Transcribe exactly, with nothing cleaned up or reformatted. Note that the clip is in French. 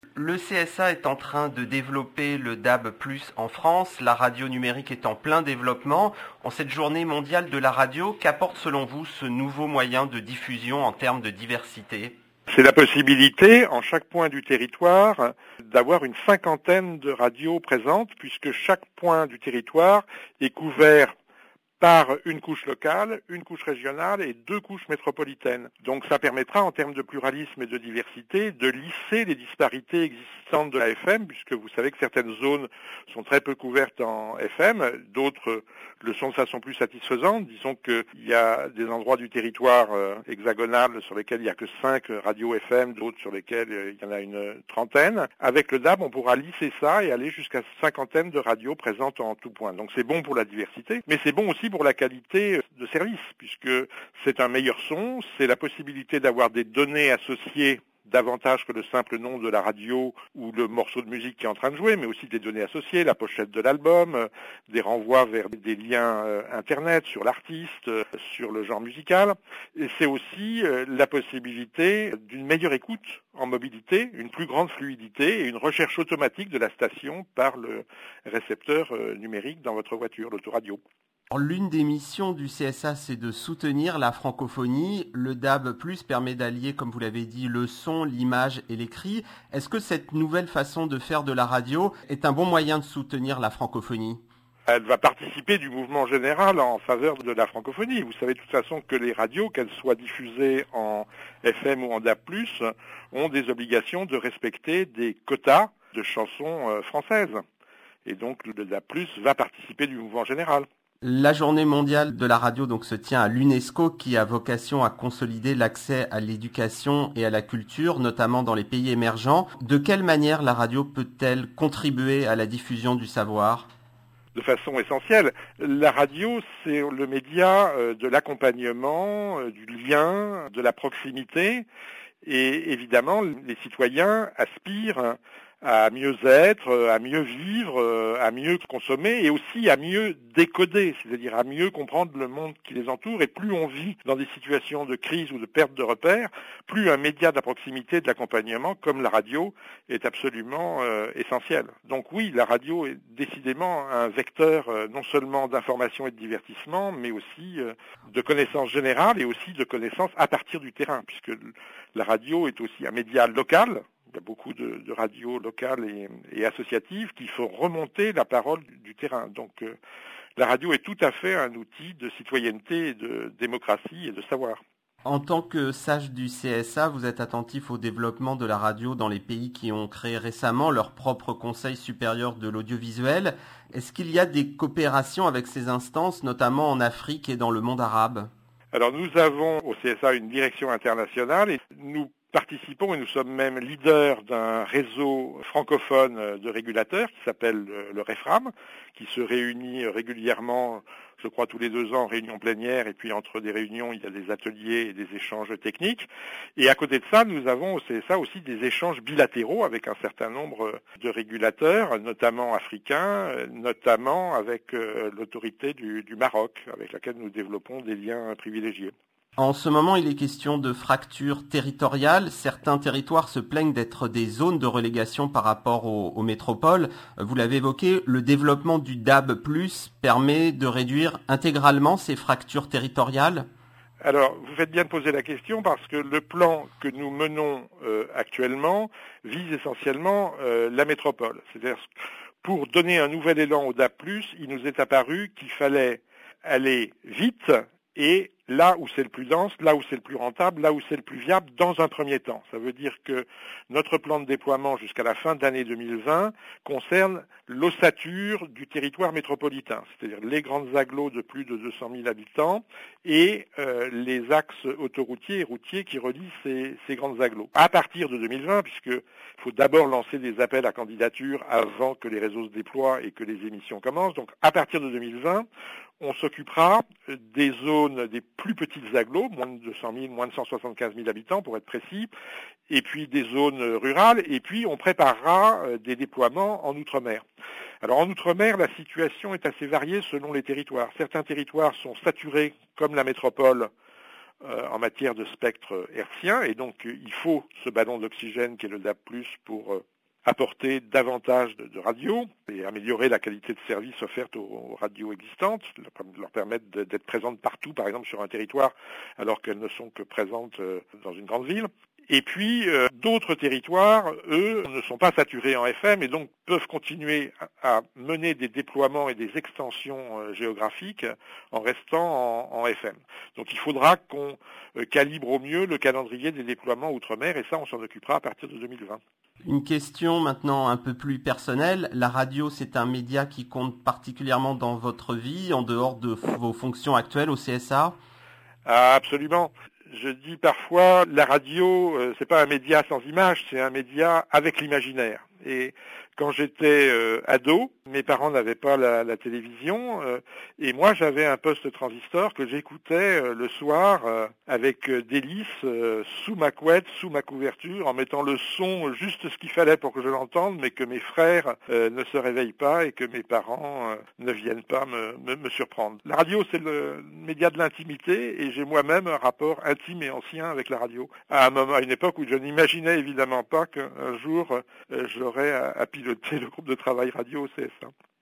Le C S A est en train de développer le D A B plus, en France. La radio numérique est en plein développement. En cette journée mondiale de la radio, qu'apporte selon vous ce nouveau moyen de diffusion en termes de diversité ? C'est la possibilité, en chaque point du territoire, d'avoir une cinquantaine de radios présentes, puisque chaque point du territoire est couvert par une couche locale, une couche régionale et deux couches métropolitaines. Donc ça permettra, en termes de pluralisme et de diversité, de lisser les disparités existantes de la F M, puisque vous savez que certaines zones sont très peu couvertes en F M, d'autres le sont de façon plus satisfaisante. Disons qu'il y a des endroits du territoire euh, hexagonal sur lesquels il n'y a que cinq radios F M, d'autres sur lesquels euh, il y en a une trentaine. Avec le D A B, on pourra lisser ça et aller jusqu'à cinquantaine de radios présentes en tout point. Donc c'est bon pour la diversité, mais c'est bon aussi pour la qualité de service, puisque c'est un meilleur son, c'est la possibilité d'avoir des données associées davantage que le simple nom de la radio ou le morceau de musique qui est en train de jouer, mais aussi des données associées, la pochette de l'album, des renvois vers des liens internet sur l'artiste, sur le genre musical. Et c'est aussi la possibilité d'une meilleure écoute en mobilité, une plus grande fluidité et une recherche automatique de la station par le récepteur numérique dans votre voiture, l'autoradio. L'une des missions du C S A, c'est de soutenir la francophonie. Le D A B plus, permet d'allier, comme vous l'avez dit, le son, l'image et l'écrit. Est-ce que cette nouvelle façon de faire de la radio est un bon moyen de soutenir la francophonie ? Elle va participer du mouvement général en faveur de la francophonie. Vous savez de toute façon que les radios, qu'elles soient diffusées en F M ou en D A B plus, ont des obligations de respecter des quotas de chansons françaises. Et donc le D A B plus va participer du mouvement général. La journée mondiale de la radio donc se tient à l'UNESCO, qui a vocation à consolider l'accès à l'éducation et à la culture, notamment dans les pays émergents. De quelle manière la radio peut-elle contribuer à la diffusion du savoir ? De façon essentielle. La radio, c'est le média de l'accompagnement, du lien, de la proximité. Et évidemment, les citoyens aspirent à mieux être, à mieux vivre, à mieux consommer et aussi à mieux décoder, c'est-à-dire à mieux comprendre le monde qui les entoure. Et plus on vit dans des situations de crise ou de perte de repères, plus un média de la proximité, de l'accompagnement, comme la radio, est absolument euh, essentiel. Donc oui, la radio est décidément un vecteur euh, non seulement d'information et de divertissement, mais aussi euh, de connaissances générales et aussi de connaissances à partir du terrain, puisque la radio est aussi un média local. Il y a beaucoup de, de radios locales et, et associatives qui font remonter la parole du, du terrain. Donc euh, la radio est tout à fait un outil de citoyenneté, de démocratie et de savoir. En tant que sage du C S A, vous êtes attentif au développement de la radio dans les pays qui ont créé récemment leur propre Conseil supérieur de l'audiovisuel. Est-ce qu'il y a des coopérations avec ces instances, notamment en Afrique et dans le monde arabe ? Alors nous avons au C S A une direction internationale et nous participons et nous sommes même leaders d'un réseau francophone de régulateurs qui s'appelle le REFRAM, qui se réunit régulièrement, je crois tous les deux ans, en réunion plénière, et puis entre des réunions, il y a des ateliers et des échanges techniques. Et à côté de ça, nous avons au C S A aussi des échanges bilatéraux avec un certain nombre de régulateurs, notamment africains, notamment avec l'autorité du, du Maroc, avec laquelle nous développons des liens privilégiés. En ce moment, il est question de fracture territoriale. Certains territoires se plaignent d'être des zones de relégation par rapport aux, aux métropoles. Vous l'avez évoqué, le développement du D A B plus, permet de réduire intégralement ces fractures territoriales ? Alors, vous faites bien de poser la question parce que le plan que nous menons euh, actuellement vise essentiellement euh, la métropole. C'est-à-dire, pour donner un nouvel élan au D A B plus, il nous est apparu qu'il fallait aller vite et là où c'est le plus dense, là où c'est le plus rentable, là où c'est le plus viable dans un premier temps. Ça veut dire que notre plan de déploiement jusqu'à la fin de l'année deux mille vingt concerne l'ossature du territoire métropolitain, c'est-à-dire les grandes agglos de plus de deux cent mille habitants et euh, les axes autoroutiers et routiers qui relient ces, ces grandes agglos. À partir de deux mille vingt, puisqu'il faut d'abord lancer des appels à candidature avant que les réseaux se déploient et que les émissions commencent, donc à partir de deux mille vingt, on s'occupera des zones des plus petites agglos, moins de deux cent mille, moins de cent soixante-quinze mille habitants pour être précis, et puis des zones rurales, et puis on préparera des déploiements en Outre-mer. Alors en Outre-mer, la situation est assez variée selon les territoires. Certains territoires sont saturés, comme la métropole, euh, en matière de spectre hertzien, et donc il faut ce ballon d'oxygène qui est le D A B plus, pour euh, apporter davantage de, de radios et améliorer la qualité de service offerte aux, aux radios existantes, leur permettre d'être présentes partout, par exemple sur un territoire, alors qu'elles ne sont que présentes dans une grande ville. Et puis, euh, d'autres territoires, eux, ne sont pas saturés en F M et donc peuvent continuer à, à mener des déploiements et des extensions euh, géographiques en restant en, en F M. Donc il faudra qu'on euh, calibre au mieux le calendrier des déploiements outre-mer et ça, on s'en occupera à partir de deux mille vingt. Une question maintenant un peu plus personnelle. La radio, c'est un média qui compte particulièrement dans votre vie, en dehors de vos fonctions actuelles au C S A ? Ah, absolument. Je dis parfois, la radio, euh, c'est pas un média sans image, c'est un média avec l'imaginaire. Et quand j'étais euh, ado, mes parents n'avaient pas la, la télévision euh, et moi j'avais un poste transistor que j'écoutais euh, le soir euh, avec euh, délice euh, sous ma couette, sous ma couverture, en mettant le son juste ce qu'il fallait pour que je l'entende, mais que mes frères euh, ne se réveillent pas et que mes parents euh, ne viennent pas me, me, me surprendre. La radio, c'est le média de l'intimité et j'ai moi-même un rapport intime et ancien avec la radio. À un moment, à une époque où je n'imaginais évidemment pas qu'un jour euh, j'aurais à, à piloter le groupe de travail radio au C S A.